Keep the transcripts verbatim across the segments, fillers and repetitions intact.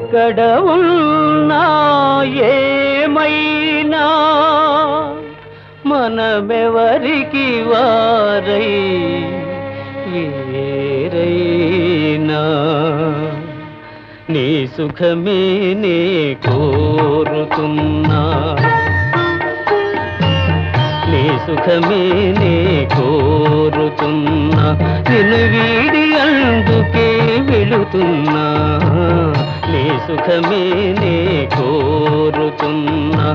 ఎక్కడ ఉన్నా ఏమైనా మనమెవరికి వారై వేరైనా నీ సుఖమే నే కోరుతున్నా నీ సుఖమే నే కోరుతున్నా నిన్ను వీడి అందుకే వెళుతున్నా నీ సుఖమే నే కోరుతున్నా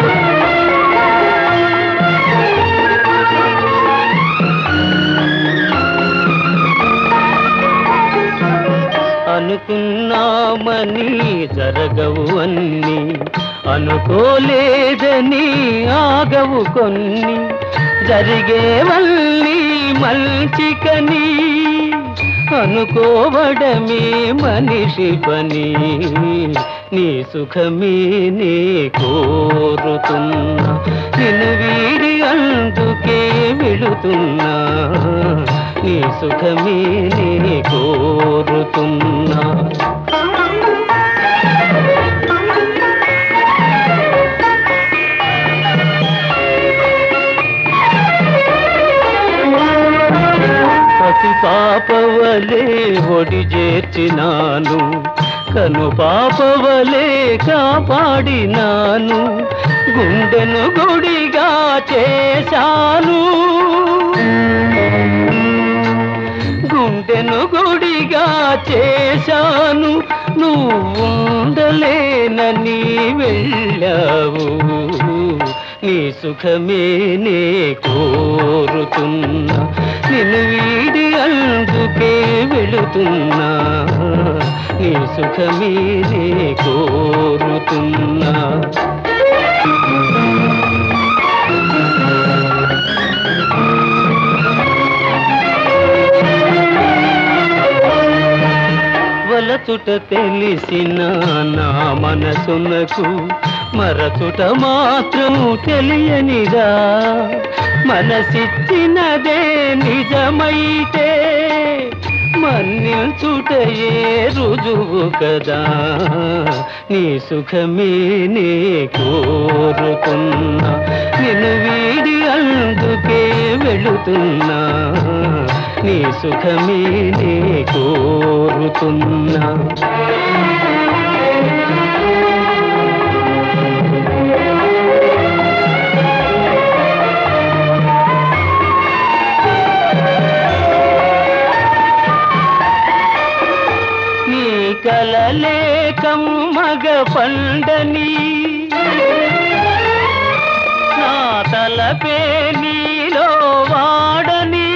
అనుకున్నామని జరగవు అన్ని అనుకోలేదని ఆగవు కొన్ని జరిగేవల్లి మంచికని అనుకోవడమే మనిషి పని నీ సుఖమే నే కోరుతున్నా నిన్ను వీడి అందుకే వెళుతున్నా నీ సుఖమే నే కోరుతున్నా పసి పాపవలే ఒడి చేర్చినాను కను పాపవలే కాపాడినాను గుండెను గుడిగా చేశాను గుండెను గుడిగా చేశాను నువ్వుండలేనని వెళ్ళావు నీ సుఖమే నే కోరుతున్నా నిన్ను వీడి అందుకే వెళుతున్నా నీ సుఖమే నే కోరుతున్నా వలచుట తెలిసిన నా మనసునకు మరచుట మాత్రం తెలియనిదా మనసిచ్చినదే నిజమైతే మన్నించుటయే రుజువు కదా నీ సుఖమే నే కోరుతున్నా నిన్ను వీడి అందుకే వెళుతున్నా నీ సుఖమే నే కోరుతున్నా నీ కలలే కమ్మగ పండని నా తలపే నీలో వాడని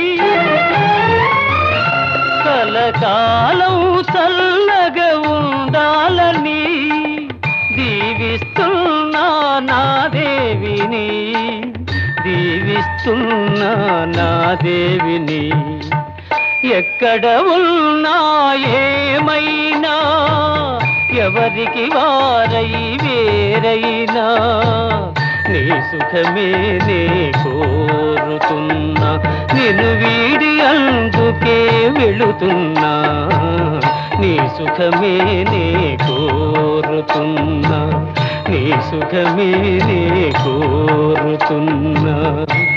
కలకాలం చల్లగా ఉండాలని దీవిస్తున్నా నా దేవిని దీవిస్తున్నా నా దేవిని ఎక్కడ ఉన్నా ఏమైనా ఎవరికి వారై వేరైనా నీ సుఖమే నే కోరుతున్నా నిన్ను వీడి అందుకే వెళుతున్నా నీ సుఖమే నే కోరుతున్నా నీ సుఖమే నే కోరుతున్నా